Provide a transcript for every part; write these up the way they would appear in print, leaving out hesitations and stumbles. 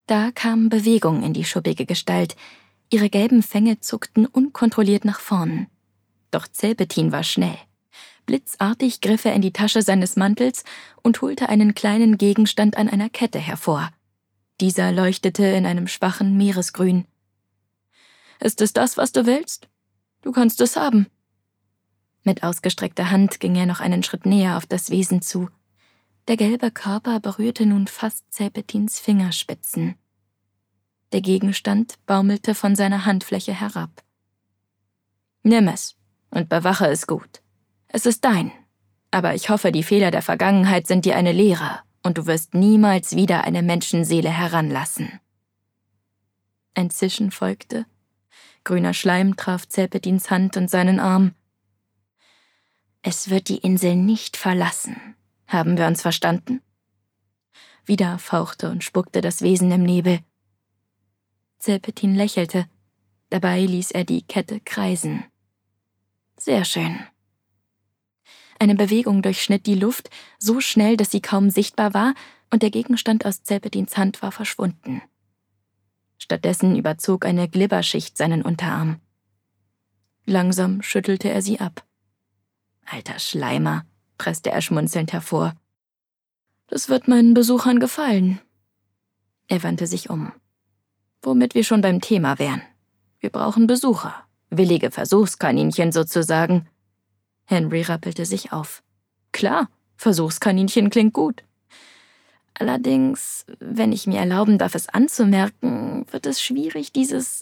Da kam Bewegung in die schuppige Gestalt. Ihre gelben Fänge zuckten unkontrolliert nach vorn. Doch Zelpetin war schnell. Blitzartig griff er in die Tasche seines Mantels und holte einen kleinen Gegenstand an einer Kette hervor. Dieser leuchtete in einem schwachen Meeresgrün. »Ist es das, was du willst? Du kannst es haben.« Mit ausgestreckter Hand ging er noch einen Schritt näher auf das Wesen zu. Der gelbe Körper berührte nun fast Zelpetins Fingerspitzen. Der Gegenstand baumelte von seiner Handfläche herab. »Nimm es und bewache es gut. Es ist dein, aber ich hoffe, die Fehler der Vergangenheit sind dir eine Lehre und du wirst niemals wieder eine Menschenseele heranlassen.« Ein Zischen folgte. Grüner Schleim traf Zelpetins Hand und seinen Arm. »Es wird die Insel nicht verlassen. Haben wir uns verstanden?« Wieder fauchte und spuckte das Wesen im Nebel. Zelpetin lächelte. Dabei ließ er die Kette kreisen. »Sehr schön.« Eine Bewegung durchschnitt die Luft, so schnell, dass sie kaum sichtbar war, und der Gegenstand aus Zelpetins Hand war verschwunden. Stattdessen überzog eine Glibberschicht seinen Unterarm. Langsam schüttelte er sie ab. »Alter Schleimer«, presste er schmunzelnd hervor. »Das wird meinen Besuchern gefallen.« Er wandte sich um. »Womit wir schon beim Thema wären. Wir brauchen Besucher, willige Versuchskaninchen sozusagen.« Henry rappelte sich auf. »Klar, Versuchskaninchen klingt gut. Allerdings, wenn ich mir erlauben darf, es anzumerken, wird es schwierig, dieses,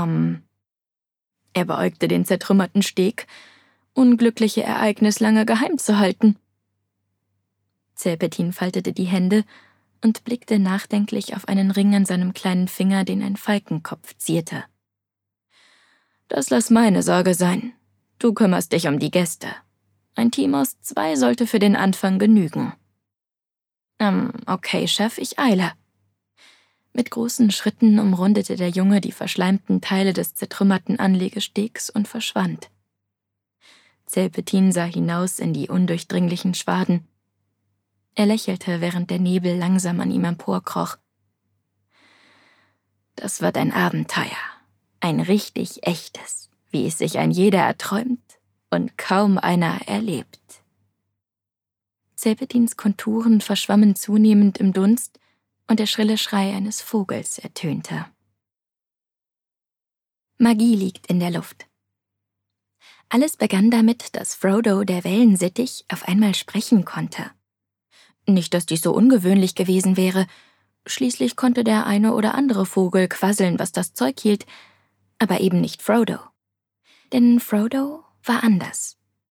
Er beäugte den zertrümmerten Steg, unglückliche Ereignis lange geheim zu halten. Zelpetin faltete die Hände und blickte nachdenklich auf einen Ring an seinem kleinen Finger, den ein Falkenkopf zierte. »Das lass meine Sorge sein. Du kümmerst dich um die Gäste. Ein Team aus 2 sollte für den Anfang genügen.« Okay, Chef, ich eile.« Mit großen Schritten umrundete der Junge die verschleimten Teile des zertrümmerten Anlegestegs und verschwand. Zelpetin sah hinaus in die undurchdringlichen Schwaden. Er lächelte, während der Nebel langsam an ihm emporkroch. »Das wird ein Abenteuer, ein richtig echtes, wie es sich ein jeder erträumt und kaum einer erlebt.« Zelpetins Konturen verschwammen zunehmend im Dunst und der schrille Schrei eines Vogels ertönte. Magie liegt in der Luft. Alles begann damit, dass Frodo, der Wellensittich, auf einmal sprechen konnte. Nicht, dass dies so ungewöhnlich gewesen wäre. Schließlich konnte der eine oder andere Vogel quasseln, was das Zeug hielt, aber eben nicht Frodo. Denn Frodo war anders.